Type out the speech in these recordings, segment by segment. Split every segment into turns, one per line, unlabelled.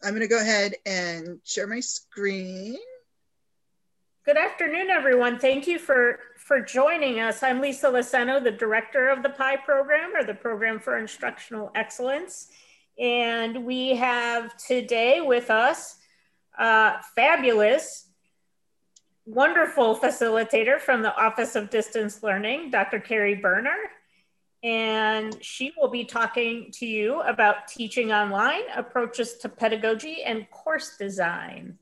I'm going to go ahead and share my screen.
Good afternoon, everyone. Thank you for joining us. I'm Lisa Laceno, the director of the PI program, or the Program for Instructional Excellence. And we have today with us fabulous, wonderful facilitator from the Office of Distance Learning, Dr. Carrie Berner. And she will be talking to you about teaching online, approaches to pedagogy, and course design.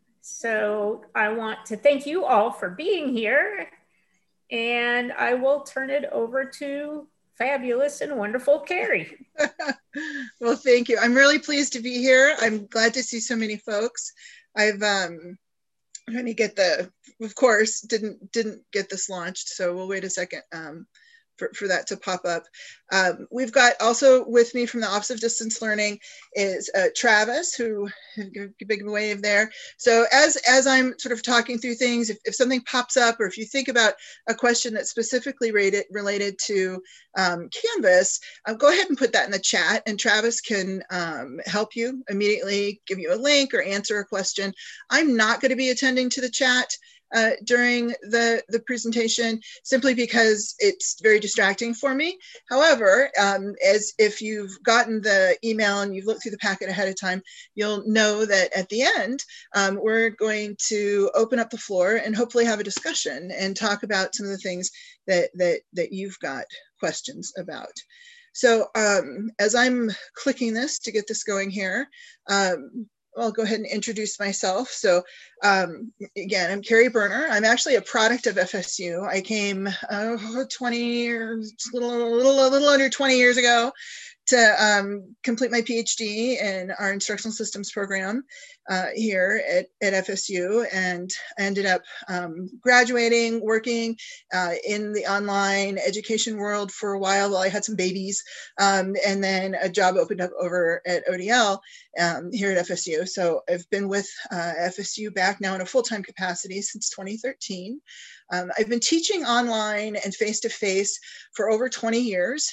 So I want to thank you all for being here, and I will turn it over to fabulous and wonderful Carrie.
Well, thank you. I'm really pleased to be here. I'm glad to see so many folks. I'm trying to get of course, didn't get this launched, so we'll wait a second for that to pop up. We've got also with me from the Office of Distance Learning is Travis, who big wave there. So as I'm sort of talking through things, if something pops up, or if you think about a question that's specifically related to Canvas, go ahead and put that in the chat, and Travis can help you immediately, give you a link or answer a question. I'm not going to be attending to the chat during the presentation, simply because it's very distracting for me. However, as if you've gotten the email and you've looked through the packet ahead of time, you'll know that at the end, we're going to open up the floor and hopefully have a discussion and talk about some of the things that you've got questions about. So as I'm clicking this to get this going here, I'll go ahead and introduce myself. So again, I'm Carrie Berner. I'm actually a product of FSU. I came 20 or a little under 20 years ago to complete my PhD in our instructional systems program here at FSU, and I ended up graduating, working in the online education world for a while I had some babies, and then a job opened up over at ODL here at FSU. So I've been with FSU back now in a full-time capacity since 2013. I've been teaching online and face-to-face for over 20 years.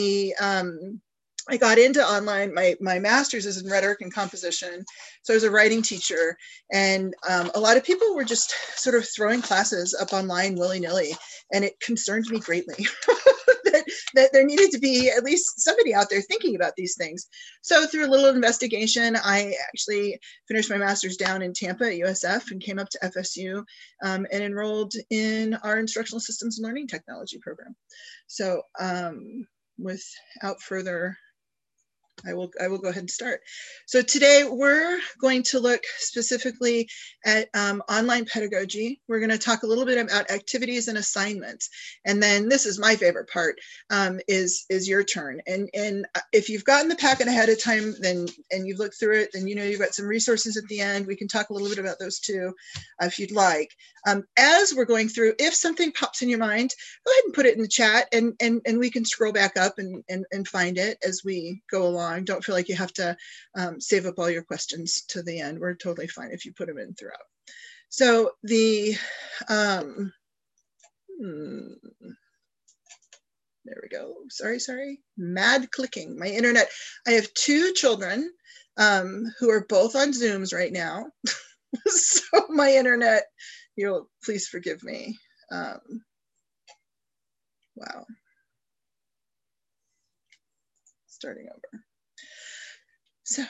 I got into online, my master's is in rhetoric and composition. So I was a writing teacher, and a lot of people were just sort of throwing classes up online willy-nilly, and it concerned me greatly that there needed to be at least somebody out there thinking about these things. So through a little investigation, I actually finished my master's down in Tampa at USF and came up to FSU and enrolled in our instructional systems and learning technology program. So without further, I will go ahead and start. So today we're going to look specifically at online pedagogy. We're going to talk a little bit about activities and assignments. And then this is my favorite part, is your turn. And if you've gotten the packet ahead of time, and you've looked through it, then you know you've got some resources at the end. We can talk a little bit about those too, if you'd like. As we're going through, if something pops in your mind, go ahead and put it in the chat, and we can scroll back up and find it as we go along. Don't feel like you have to save up all your questions to the end. We're totally fine if you put them in throughout. So the, there we go. Sorry. Mad clicking, my internet. I have two children who are both on Zooms right now. So my internet, you'll please forgive me. Wow. Starting over. So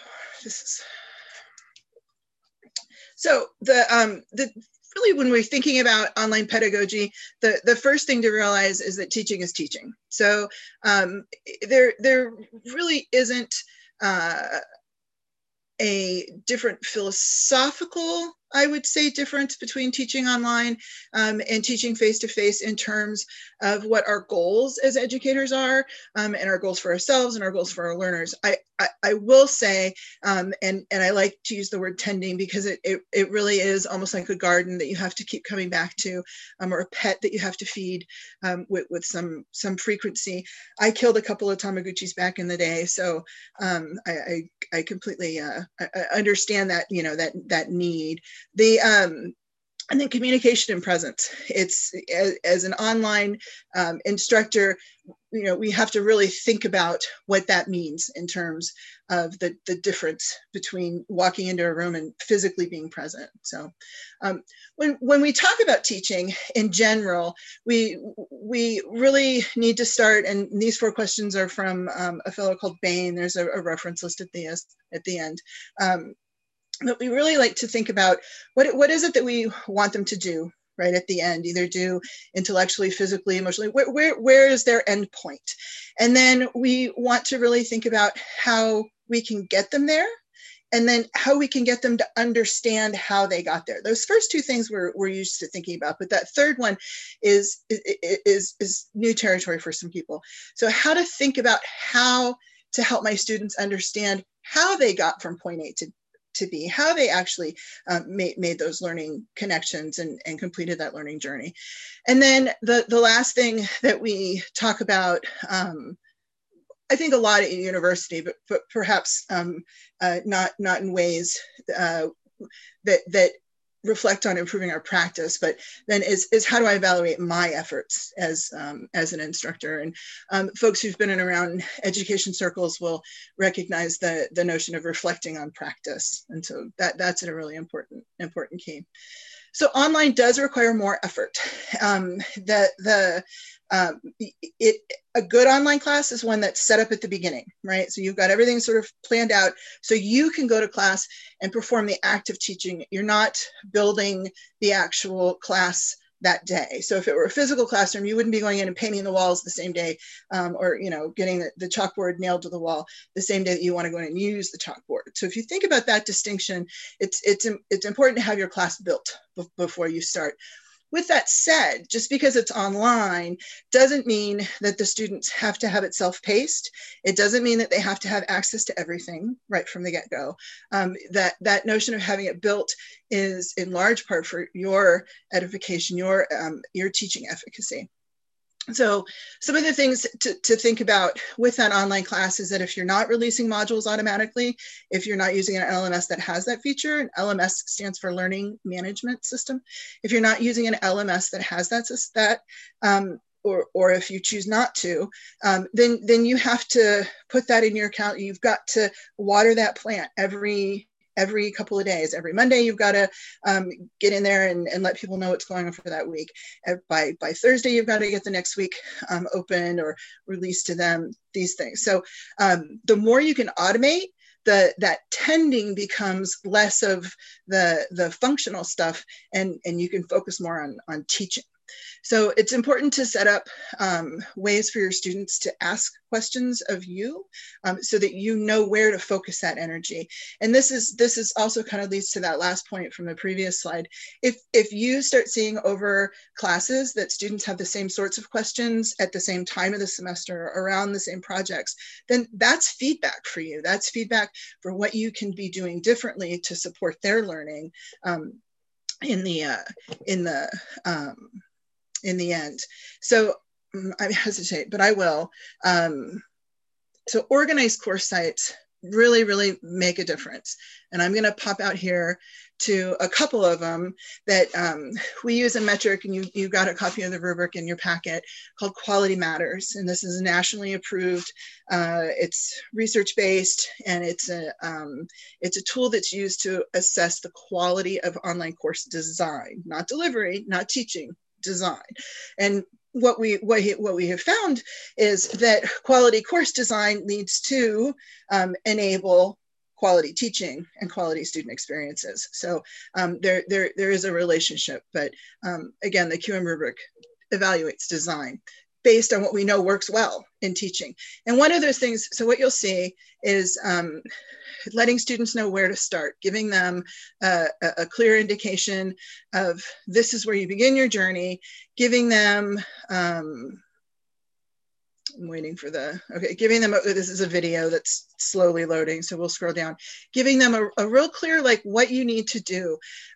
the really, when we're thinking about online pedagogy, the first thing to realize is that teaching is teaching. So there really isn't a different philosophical, I would say, difference between teaching online and teaching face-to-face in terms of what our goals as educators are, and our goals for ourselves and our goals for our learners. I will say, and I like to use the word tending, because it really is almost like a garden that you have to keep coming back to, or a pet that you have to feed with some frequency. I killed a couple of Tamaguchis back in the day, so I completely I understand that, that need. And then communication and presence. It's as an online instructor, we have to really think about what that means in terms of the difference between walking into a room and physically being present. So when we talk about teaching in general, we really need to start, and these 4 questions are from a fellow called Bain. There's a reference list at the end. But we really like to think about what is it that we want them to do right at the end, either do intellectually, physically, emotionally, where is their end point? And then we want to really think about how we can get them there, and then how we can get them to understand how they got there. Those first 2 things we're used to thinking about, but that third one is new territory for some people. So how to think about how to help my students understand how they got from point A to B, how they actually made those learning connections and completed that learning journey. And then the last thing that we talk about, I think a lot at university, but perhaps not in ways that reflect on improving our practice, but then is how do I evaluate my efforts as an instructor? And folks who've been in around education circles will recognize the notion of reflecting on practice, and so that's a really important key. So online does require more effort. A good online class is one that's set up at the beginning, right? So you've got everything sort of planned out so you can go to class and perform the act of teaching. You're not building the actual class that day. So if it were a physical classroom, you wouldn't be going in and painting the walls the same day, or getting the chalkboard nailed to the wall the same day that you want to go in and use the chalkboard. So if you think about that distinction, it's important to have your class built before you start. With that said, just because it's online doesn't mean that the students have to have it self-paced. It doesn't mean that they have to have access to everything right from the get-go. That notion of having it built is in large part for your edification, your teaching efficacy. So some of the things to think about with that online class is that if you're not releasing modules automatically, if you're not using an LMS that has that feature, and LMS stands for Learning Management System. If you're not using an LMS that has that, or if you choose not to, then you have to put that in your account. You've got to water that plant every couple of days. Every Monday, you've got to get in there and let people know what's going on for that week. By Thursday, you've got to get the next week open or released to them, these things. So the more you can automate, that tending becomes less of the functional stuff, and you can focus more on teaching. So it's important to set up ways for your students to ask questions of you, so that you know where to focus that energy. And this is also kind of leads to that last point from the previous slide. If you start seeing over classes that students have the same sorts of questions at the same time of the semester around the same projects, then that's feedback for you. That's feedback for what you can be doing differently to support their learning in the end. So I hesitate, but I will. So organized course sites really make a difference. And I'm gonna pop out here to a couple of them that we use a metric, and you got a copy of the rubric in your packet, called Quality Matters. And this is nationally approved. It's research-based, and it's a tool that's used to assess the quality of online course design, not delivery, not teaching, design. And what we have found is that quality course design leads to enable quality teaching and quality student experiences. So there is a relationship, but again, the QM rubric evaluates design based on what we know works well in teaching. And one of those things, so what you'll see is letting students know where to start, giving them a clear indication of this is where you begin your journey, giving them, I'm waiting for giving them, this is a video that's slowly loading, so we'll scroll down, giving them a real clear, like, what you need to do.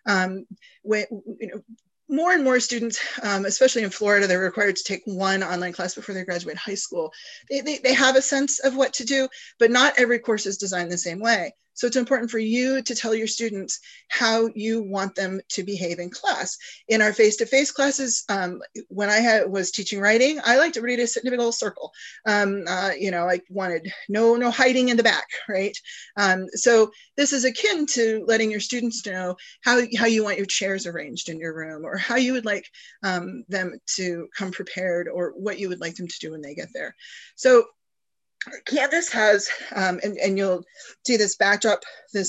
More and more students, especially in Florida, they're required to take one online class before they graduate high school. They have a sense of what to do, but not every course is designed the same way. So it's important for you to tell your students how you want them to behave in class. In our face-to-face classes, when I was teaching writing, I liked everybody to sit in a big old circle. I wanted no hiding in the back, right? So this is akin to letting your students know how you want your chairs arranged in your room, or how you would like them to come prepared, or what you would like them to do when they get there. So Canvas has, and you'll see this backdrop, the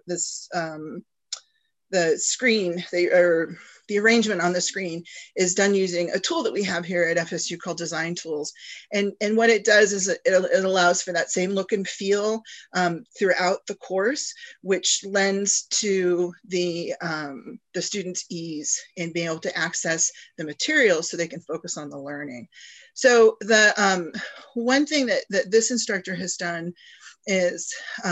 screen, the arrangement on the screen is done using a tool that we have here at FSU called Design Tools. And what it does is it allows for that same look and feel throughout the course, which lends to the students' ease in being able to access the material so they can focus on the learning. So the one thing that this instructor has done is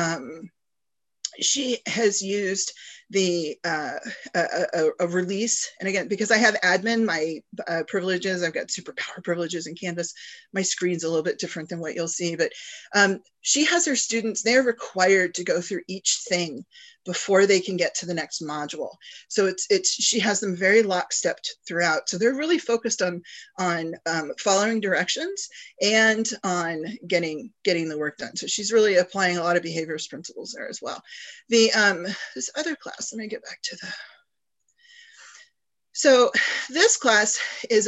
she has used the a release, and again, because I have admin, my privileges, I've got superpower privileges in Canvas. My screen's a little bit different than what you'll see, but she has her students, they're required to go through each thing before they can get to the next module. So she has them very lockstep throughout. So they're really focused on following directions and on getting the work done. So she's really applying a lot of behaviorist principles there as well. This other class, let me get back to so this class is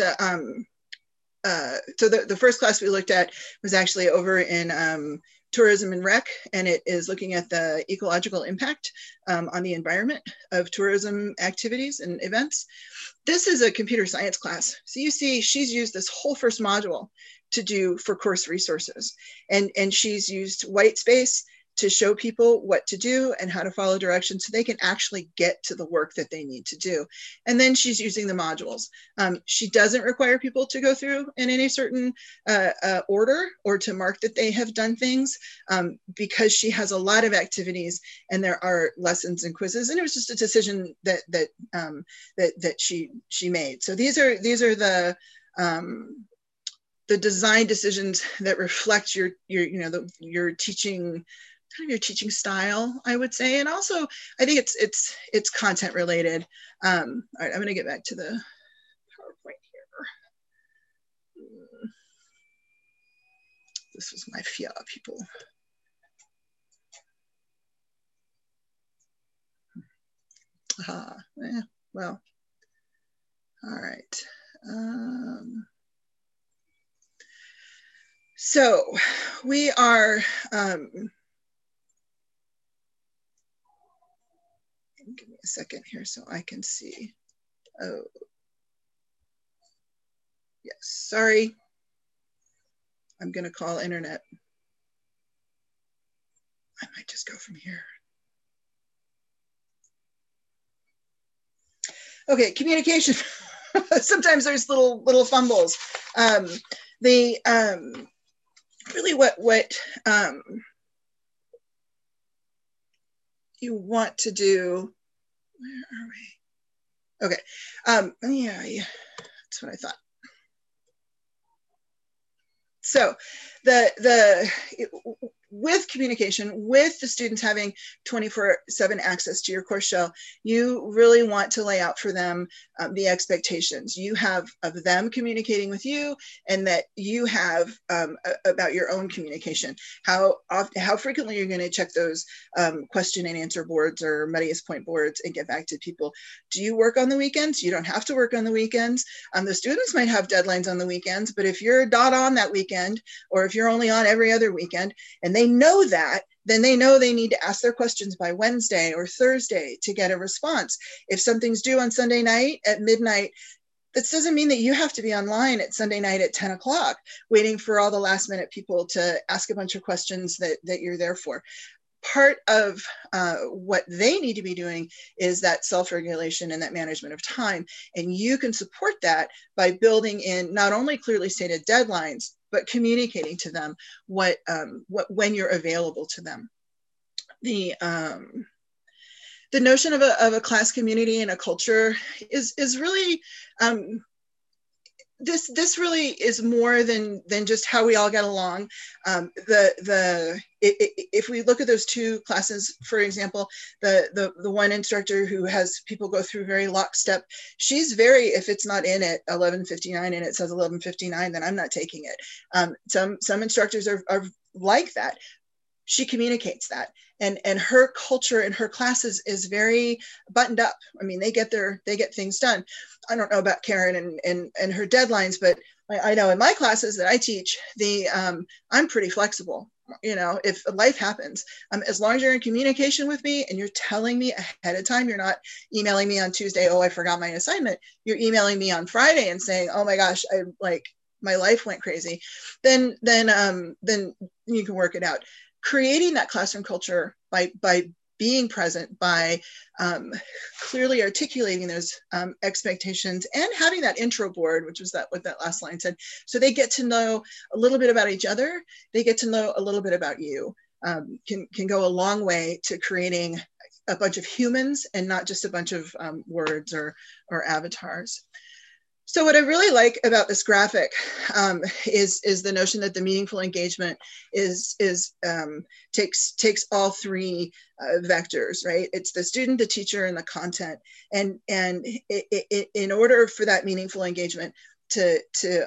so the first class we looked at was actually over in tourism and rec, and it is looking at the ecological impact on the environment of tourism activities and events. This is a computer science class. So you see she's used this whole first module to do for course resources. And she's used white space to show people what to do and how to follow directions so they can actually get to the work that they need to do. And then she's using the modules. She doesn't require people to go through in any certain order or to mark that they have done things because she has a lot of activities and there are lessons and quizzes. And it was just a decision that she made. So these are the design decisions that reflect your teaching, kind of your teaching style, I would say. And also I think it's content related. All right, I'm going to get back to the PowerPoint here. This was my FIA people. Well, all right. So we are, give me a second here so I can see. Oh, yes, sorry. I'm gonna call internet. I might just go from here. Okay, communication. Sometimes there's little fumbles. Really what you want to do, where are we? Okay, yeah, that's what I thought. So with communication, with the students having 24/7 access to your course shell, you really want to lay out for them the expectations you have of them communicating with you, and that you have about your own communication. How frequently you're going to check those question and answer boards or Medius Point boards and get back to people. Do you work on the weekends? You don't have to work on the weekends. The students might have deadlines on the weekends, but if you're not on that weekend, or if you're only on every other weekend, and they know that, then they know they need to ask their questions by Wednesday or Thursday to get a response. If something's due on Sunday night at midnight, that doesn't mean that you have to be online at Sunday night at 10 o'clock, waiting for all the last minute people to ask a bunch of questions that you're there for. Part of what they need to be doing is that self-regulation and that management of time. And you can support that by building in not only clearly stated deadlines, but communicating to them when you're available to them. The notion of a class community and a culture is really this really is more than just how we all get along. If we look at those two classes, for example, the one instructor who has people go through very lockstep, she's very, if it's not in at 11:59 and it says 11:59, then I'm not taking it. Some instructors are like that. She communicates that, and her culture in her classes is very buttoned up. I mean, they get things done. I don't know about Karen and her deadlines, but I know in my classes that I teach, I'm pretty flexible. You know, if life happens, as long as you're in communication with me and you're telling me ahead of time, you're not emailing me on Tuesday, oh, I forgot my assignment. You're emailing me on Friday and saying, oh my gosh, my life went crazy. Then you can work it out. Creating that classroom culture by being present, by clearly articulating those expectations, and having that intro board, which was what that last line said. So they get to know a little bit about each other. They get to know a little bit about you. Can go a long way to creating a bunch of humans and not just a bunch of words or avatars. So what I really like about this graphic is the notion that the meaningful engagement takes all three vectors, right? It's the student, the teacher, and the content. And in order for that meaningful engagement to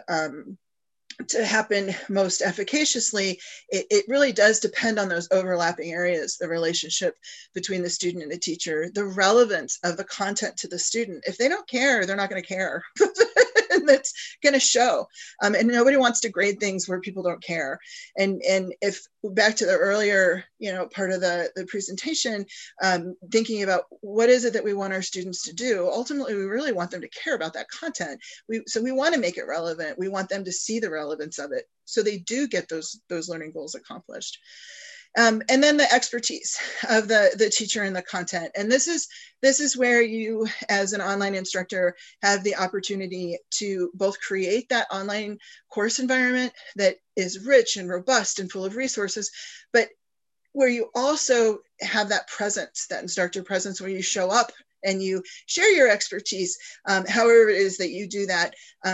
happen most efficaciously, it really does depend on those overlapping areas, the relationship between the student and the teacher, the relevance of the content to the student. If they don't care, they're not going to care. And that's going to show. And nobody wants to grade things where people don't care. And if back to the earlier, part of the presentation, thinking about what is it that we want our students to do, ultimately, we really want them to care about that content. So we want to make it relevant. We want them to see the relevance of it, so they do get those learning goals accomplished. And then the expertise of the teacher and the content. And this is where you, as an online instructor, have the opportunity to both create that online course environment that is rich and robust and full of resources, but where you also have that presence, that instructor presence, where you show up and you share your expertise. However it is that you do that.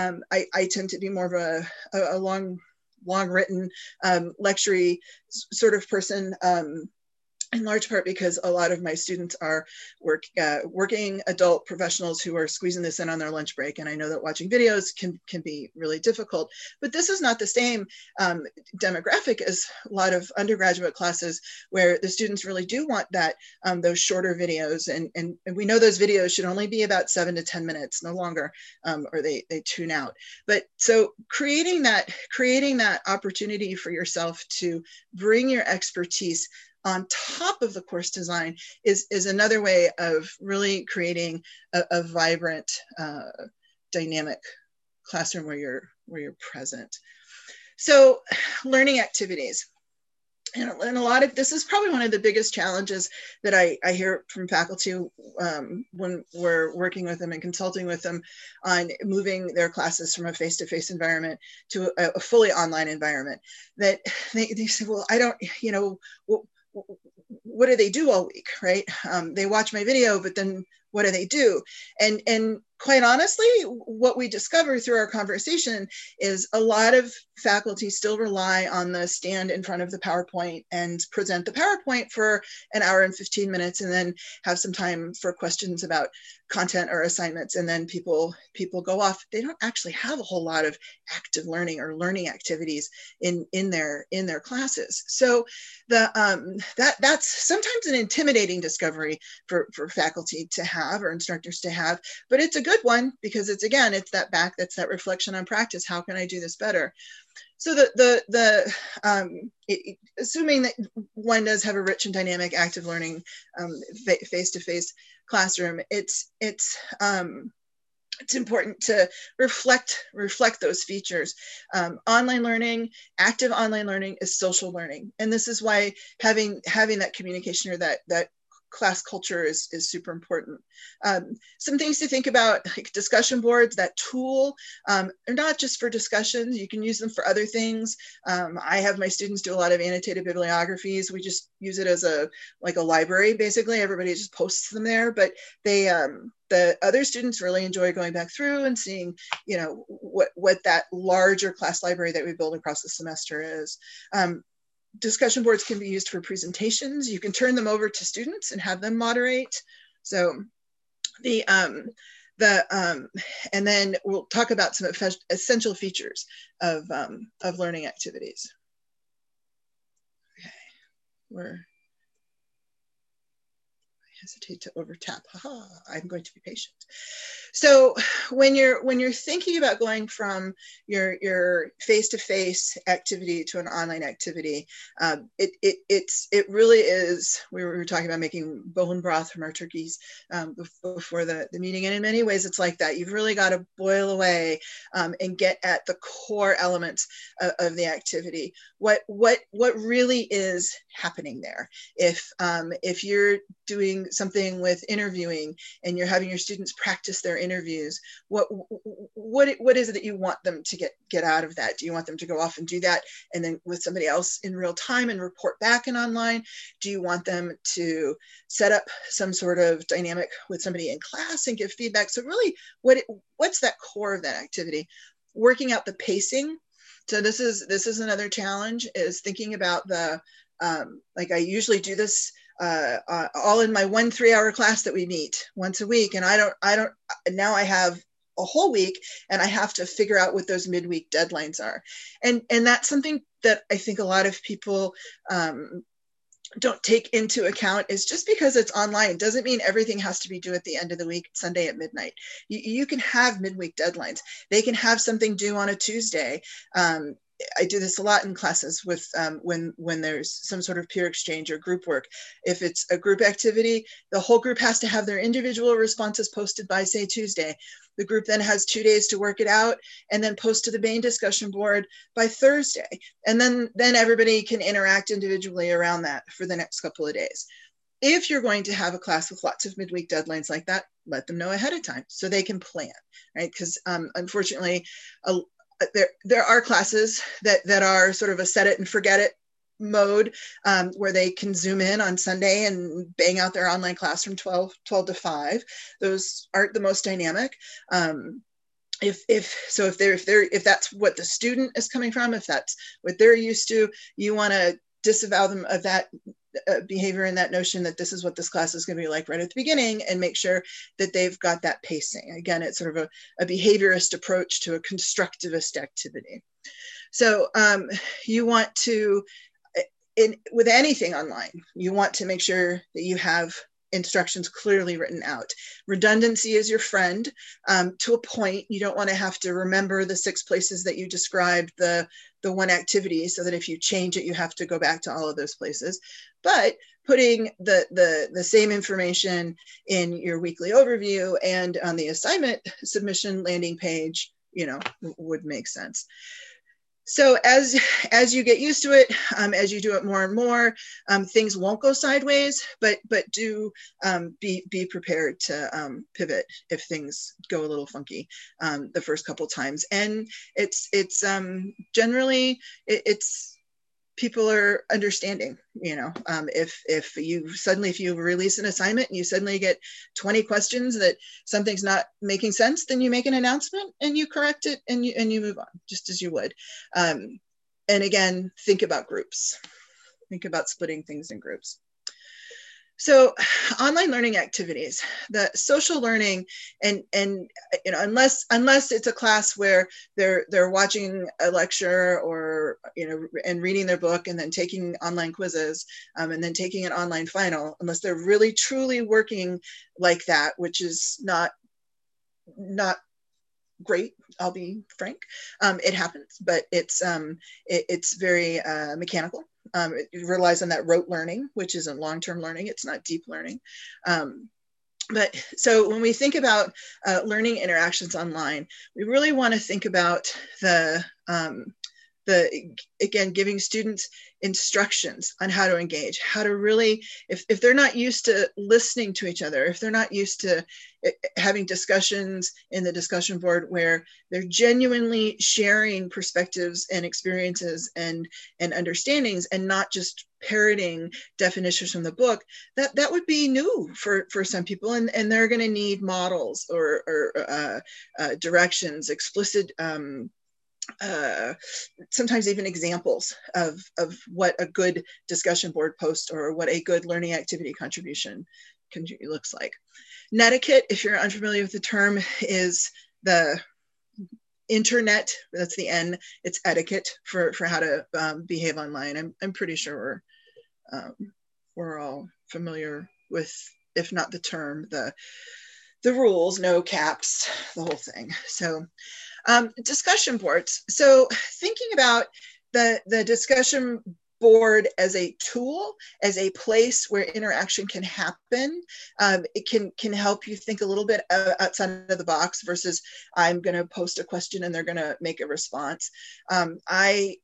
I tend to be more of a long written lecture sort of person, in large part because a lot of my students are working adult professionals who are squeezing this in on their lunch break. And I know that watching videos can be really difficult, but this is not the same demographic as a lot of undergraduate classes, where the students really do want that, those shorter videos. And we know those videos should only be about 7 to 10 minutes, no longer, or they tune out. But so creating that opportunity for yourself to bring your expertise on top of the course design is another way of really creating a vibrant, dynamic classroom where you're present. So, learning activities. And a lot of this is probably one of the biggest challenges that I hear from faculty when we're working with them and consulting with them on moving their classes from a face-to-face environment to a fully online environment. That they say, well, I don't, what do they do all week, right? They watch my video, but then what do they do? And quite honestly, what we discover through our conversation is a lot of faculty still rely on the stand in front of the PowerPoint and present the PowerPoint for an hour and 15 minutes, and then have some time for questions about content or assignments, and then people go off. They don't actually have a whole lot of active learning or learning activities in their classes. So that's sometimes an intimidating discovery for faculty to have, or instructors to have, but it's a good one, because it's that reflection on practice. How can I do this better? So assuming that one does have a rich and dynamic active learning face-to-face classroom, it's important to reflect those features. Online learning, active online learning, is social learning, and this is why having that communication, or that class culture is super important. Some things to think about, like discussion boards, that tool, they're not just for discussions. You can use them for other things. I have my students do a lot of annotated bibliographies. We just use it as like a library, basically. Everybody just posts them there, but they, the other students really enjoy going back through and seeing, you know, what that larger class library that we build across the semester is. Discussion boards can be used for presentations. You can turn them over to students and have them moderate. So and then we'll talk about some essential features of learning activities. Okay, hesitate to over tap. Haha, I'm going to be patient. So when you're thinking about going from your face-to-face activity to an online activity, it really is. We were talking about making bone broth from our turkeys before the meeting, and in many ways it's like that. You've really got to boil away and get at the core elements of the activity. What really is happening there? If you're doing something with interviewing and you're having your students practice their interviews, what is it that you want them to get out of that? Do you want them to go off and do that and then with somebody else in real time and report back in online? Do you want them to set up some sort of dynamic with somebody in class and give feedback? So really, what's that core of that activity? Working out the pacing. So this is another challenge, is thinking about the like I usually do this all in my 1 3-hour class that we meet once a week, and I don't now I have a whole week and I have to figure out what those midweek deadlines are, and that's something that I think a lot of people don't take into account. Is just because it's online doesn't mean everything has to be due at the end of the week, Sunday at midnight. You can have midweek deadlines. They can have something due on a Tuesday. I do this a lot in classes with when there's some sort of peer exchange or group work. If it's a group activity, the whole group has to have their individual responses posted by, say, Tuesday. The group then has 2 days to work it out and then post to the main discussion board by Thursday. And then everybody can interact individually around that for the next couple of days. If you're going to have a class with lots of midweek deadlines like that, let them know ahead of time so they can plan, right? Because unfortunately, there are classes that are sort of a set it and forget it mode, where they can zoom in on Sunday and bang out their online class from 12 to 5. Those aren't the most dynamic. If that's what the student is coming from, if that's what they're used to, you want to disavow them of that behavior and that notion that this is what this class is going to be like right at the beginning, and make sure that they've got that pacing. Again, it's sort of a behaviorist approach to a constructivist activity. So you want to, with anything online, you want to make sure that you have instructions clearly written out. Redundancy is your friend to a point. You don't want to have to remember the 6 places that you described the one activity, so that if you change it, you have to go back to all of those places. But putting the same information in your weekly overview and on the assignment submission landing page, would make sense. So as you get used to it, as you do it more and more, things won't go sideways, but do be prepared to pivot if things go a little funky the first couple times. And it's generally people are understanding. If you release an assignment and you suddenly get 20 questions that something's not making sense, then you make an announcement and you correct it and you move on, just as you would. And again, think about groups. Think about splitting things in groups. So online learning activities, the social learning, and unless it's a class where they're watching a lecture or and reading their book and then taking online quizzes and then taking an online final, unless they're really truly working like that, which is not great, I'll be frank. It happens, but it's very mechanical. It relies on that rote learning, which isn't long-term learning. It's not deep learning. But so when we think about learning interactions online, we really want to think about the again, giving students instructions on how to engage, how to really, if they're not used to listening to each other, if they're not used to having discussions in the discussion board where they're genuinely sharing perspectives and experiences and understandings and not just parroting definitions from the book, that would be new for some people, and they're going to need models or directions, explicit sometimes even examples of what a good discussion board post or what a good learning activity contribution looks like. Netiquette, if you're unfamiliar with the term, is the internet, that's the N, it's etiquette for how to behave online. I'm pretty sure we're all familiar with, if not the term, the rules, no caps, the whole thing. So discussion boards. So thinking about the discussion board as a tool, as a place where interaction can happen, it can help you think a little bit outside of the box versus I'm going to post a question and they're going to make a response. I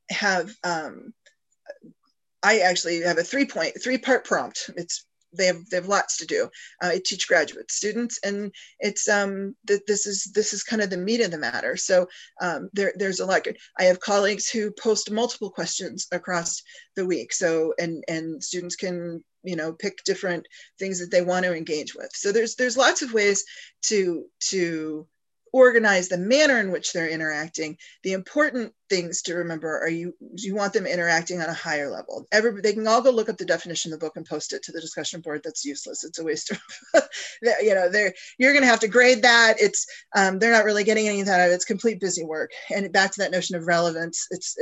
actually have a three-part prompt. They have lots to do. I teach graduate students, and it's this is kind of the meat of the matter. So there's a lot. I have colleagues who post multiple questions across the week. So and students can pick different things that they want to engage with. So there's lots of ways to organize the manner in which they're interacting. The important things to remember are you want them interacting on a higher level. They can all go look up the definition of the book and post it to the discussion board. That's useless. It's a waste of, you're going to have to grade that. It's they're not really getting anything out of it. It's complete busy work. And back to that notion of relevance, it's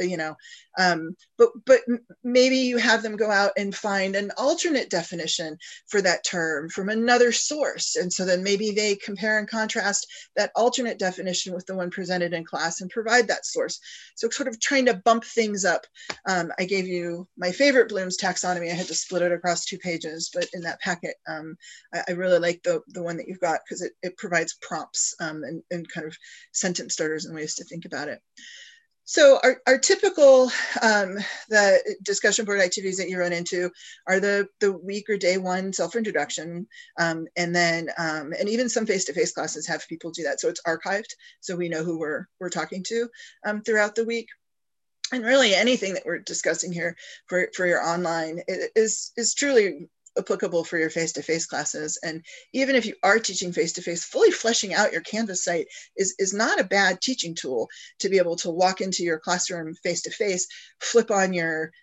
but maybe you have them go out and find an alternate definition for that term from another source, and so then maybe they compare and contrast that alternate definition with the one presented in class and provide that source. So sort of trying to bump things up. I gave you my favorite Bloom's taxonomy. I had to split it across 2 pages, but in that packet, I really like the one that you've got because it provides prompts and kind of sentence starters and ways to think about it. So our typical, the discussion board activities that you run into are the week or day one self-introduction, and then, and even some face-to-face classes have people do that. So it's archived, so we know who we're talking to throughout the week. And really anything that we're discussing here for your online is truly applicable for your face-to-face classes. And even if you are teaching face-to-face, fully fleshing out your Canvas site is not a bad teaching tool to be able to walk into your classroom face-to-face, flip on your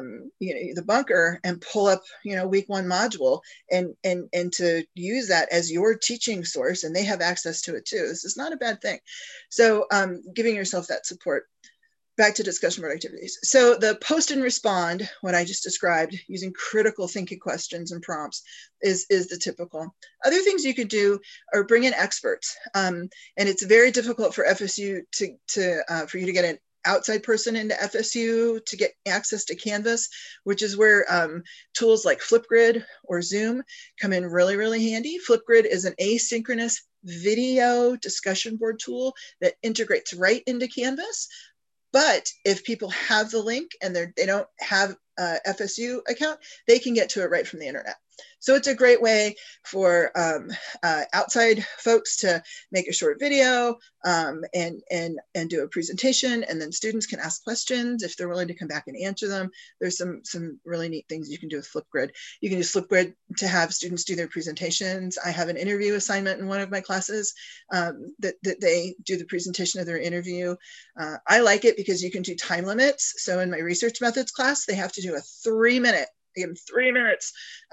the bunker and pull up week 1 module and to use that as your teaching source, and they have access to it too. This is not a bad thing. So giving yourself that support. Back to discussion board activities. So the post and respond, what I just described, using critical thinking questions and prompts is the typical. Other things you could do are bring in experts. And it's very difficult for FSU for you to get an outside person into FSU to get access to Canvas, which is where tools like Flipgrid or Zoom come in really, really handy. Flipgrid is an asynchronous video discussion board tool that integrates right into Canvas. But if people have the link and they don't have a FSU account, they can get to it right from the internet. So it's a great way for outside folks to make a short video and do a presentation, and then students can ask questions if they're willing to come back and answer them. There's some really neat things you can do with Flipgrid. You can use Flipgrid to have students do their presentations. I have an interview assignment in one of my classes that they do the presentation of their interview. I like it because you can do time limits. So in my research methods class, they have to do a 3-minute. They give them 3 minutes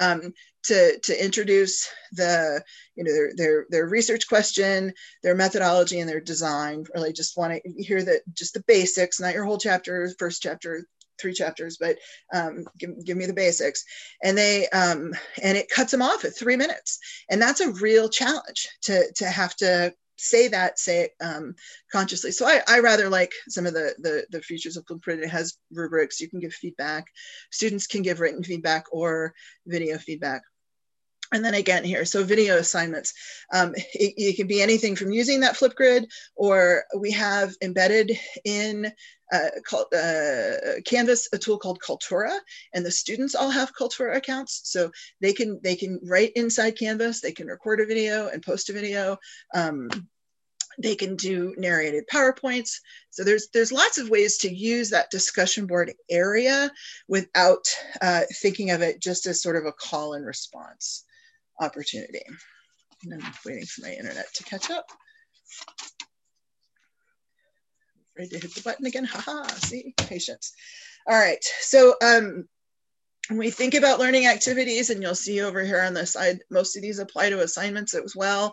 to introduce their research question, their methodology, and their design. Really, just want to hear just the basics, not your whole chapter, first chapter, 3 chapters, but give me the basics. And and it cuts them off at 3 minutes, and that's a real challenge to have to say it consciously. So I rather like some of the features of Flipgrid. It has rubrics. You can give feedback. Students can give written feedback or video feedback. And then again here, so video assignments. It can be anything from using that Flipgrid, or we have embedded in Canvas a tool called Kaltura, and the students all have Kaltura accounts, so they can write inside Canvas, they can record a video and post a video. They can do narrated PowerPoints. So there's lots of ways to use that discussion board area without thinking of it just as sort of a call and response opportunity. And I'm waiting for my internet to catch up. I'm afraid to hit the button again. Haha, see, patience. All right, so when we think about learning activities, and you'll see over here on the side, most of these apply to assignments as well.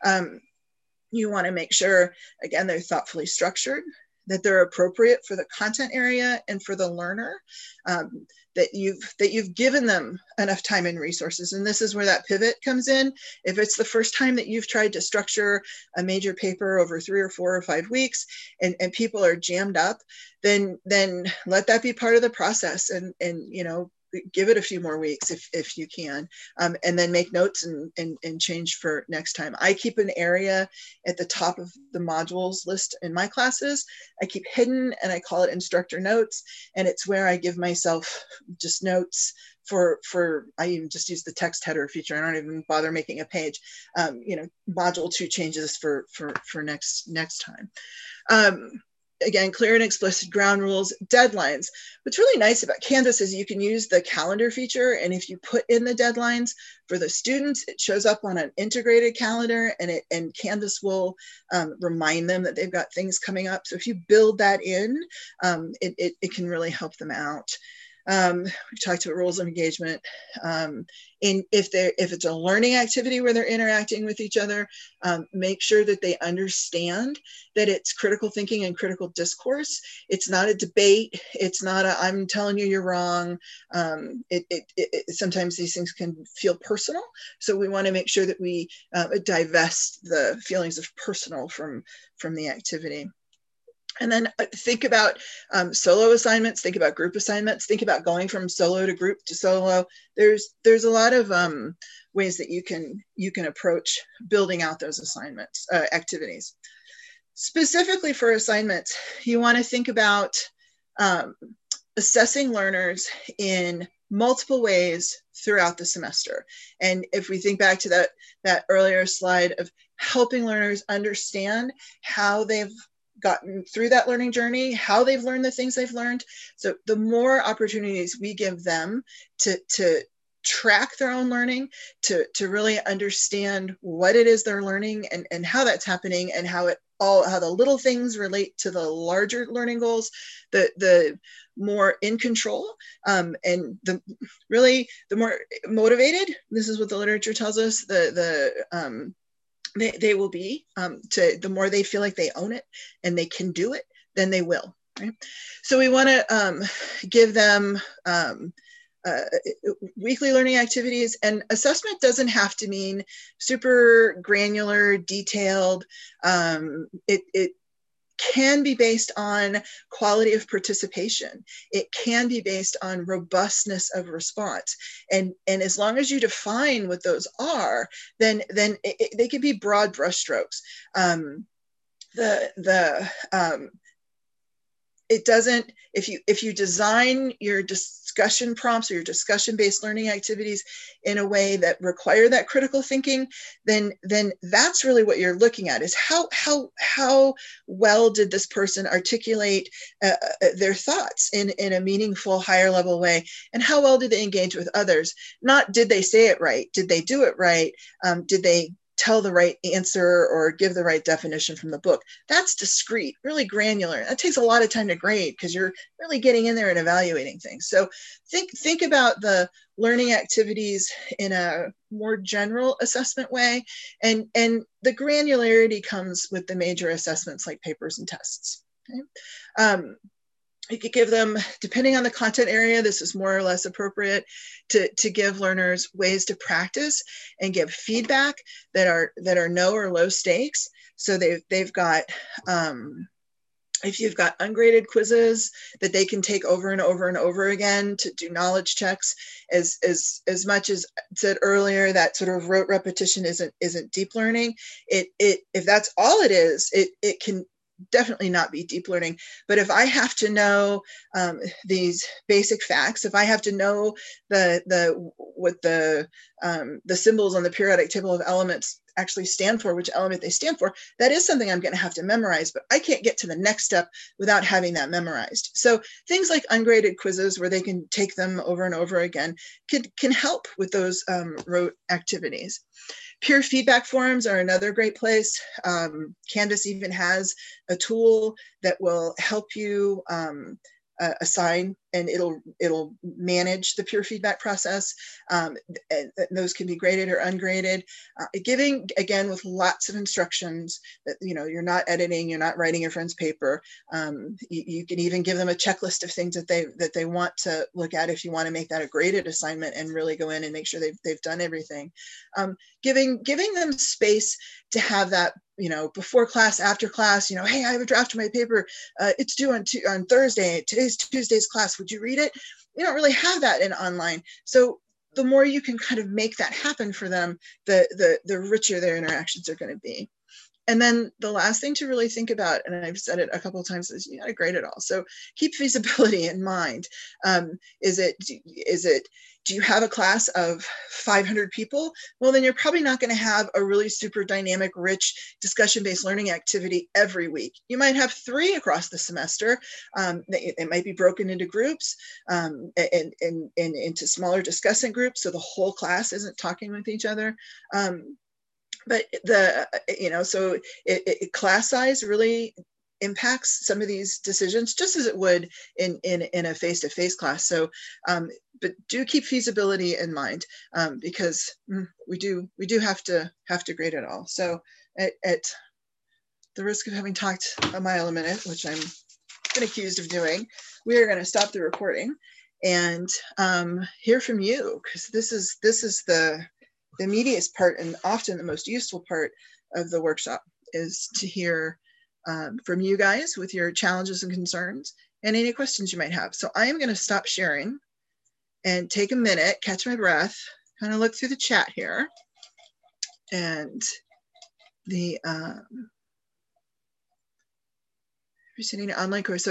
You want to make sure, again, they're thoughtfully structured, that they're appropriate for the content area and for the learner, that you've given them enough time and resources. And this is where that pivot comes in. If it's the first time that you've tried to structure a major paper over 3 or 4 or 5 weeks, and people are jammed up, then let that be part of the process, and you know, give it a few more weeks if you can, and then make notes and change for next time. I keep an area at the top of the modules list in my classes. I keep hidden, and I call it instructor notes. And it's where I give myself just notes for I even just use the text header feature. I don't even bother making a page. You know, module 2 changes for next time. Again, clear and explicit ground rules, deadlines. What's really nice about Canvas is you can use the calendar feature, and if you put in the deadlines for the students, it shows up on an integrated calendar, and Canvas will remind them that they've got things coming up. So if you build that in, it can really help them out. We've talked about rules of engagement. If it's a learning activity where they're interacting with each other, make sure that they understand that it's critical thinking and critical discourse. It's not a debate. It's not a I'm telling you you're wrong. Sometimes these things can feel personal, so we want to make sure that we divest the feelings of personal from the activity. And then think about solo assignments, think about group assignments, think about going from solo to group to solo. There's a lot of ways that you can approach building out those assignments, activities. Specifically for assignments, you want to think about assessing learners in multiple ways throughout the semester. And if we think back to that earlier slide of helping learners understand how they've gotten through that learning journey, how they've learned the things they've learned. So the more opportunities we give them to track their own learning, to really understand what it is they're learning and how that's happening, and how the little things relate to the larger learning goals, the more in control, and the more motivated, this is what the literature tells us, they will be, the more they feel like they own it and they can do it, then they will, right? So we want to give them weekly learning activities, and assessment doesn't have to mean super granular, detailed. It can be based on quality of participation. It can be based on robustness of response. And as long as you define what those are, then they can be broad brushstrokes. It doesn't, if you design your discussion prompts or your discussion-based learning activities in a way that require that critical thinking, then that's really what you're looking at, is how well did this person articulate their thoughts in a meaningful, higher level way, and how well did they engage with others? Not did they say it right, did they do it right, did they tell the right answer or give the right definition from the book. That's discrete, really granular. That takes a lot of time to grade because you're really getting in there and evaluating things. So think about the learning activities in a more general assessment way, and the granularity comes with the major assessments like papers and tests. Okay? You could give them, depending on the content area, this is more or less appropriate to give learners ways to practice and give feedback that are no or low stakes. So they've got If you've got ungraded quizzes that they can take over and over and over again to do knowledge checks, as much as said earlier, that sort of rote repetition isn't deep learning. If that's all it is, it can definitely not be deep learning. But if I have to know these basic facts, if I have to know what the symbols on the periodic table of elements actually stand for, which element they stand for, that is something I'm going to have to memorize, but I can't get to the next step without having that memorized. So things like ungraded quizzes where they can take them over and over again can help with those rote activities. Peer feedback forums are another great place. Canvas even has a tool that will help you assign, and it'll manage the peer feedback process. And those can be graded or ungraded. Giving, again, with lots of instructions that, you're not editing, you're not writing your friend's paper. You can even give them a checklist of things that they want to look at if you want to make that a graded assignment and really go in and make sure they've done everything. Giving them space to have that, before class, after class, hey, I have a draft of my paper. It's due on Thursday. Today's Tuesday's class. Would you read it? You don't really have that in online. So the more you can kind of make that happen for them, the richer their interactions are going to be. And then the last thing to really think about, and I've said it a couple of times, is you got to grade it all. So keep feasibility in mind. Do you have a class of 500 people? Well, then you're probably not going to have a really super dynamic, rich discussion-based learning activity every week. You might have 3 across the semester. It might be broken into groups and into smaller discussant groups, so the whole class isn't talking with each other. But so class size really impacts some of these decisions, just as it would in a face-to-face class. So, but do keep feasibility in mind, because we do have to grade it all. So, at the risk of having talked a mile a minute, which I'm been accused of doing, we are going to stop the recording and hear from you, because this is the meatiest part and often the most useful part of the workshop, is to hear from you guys with your challenges and concerns and any questions you might have. So I am going to stop sharing and take a minute, catch my breath, kind of look through the chat here. And the presenting an online course. So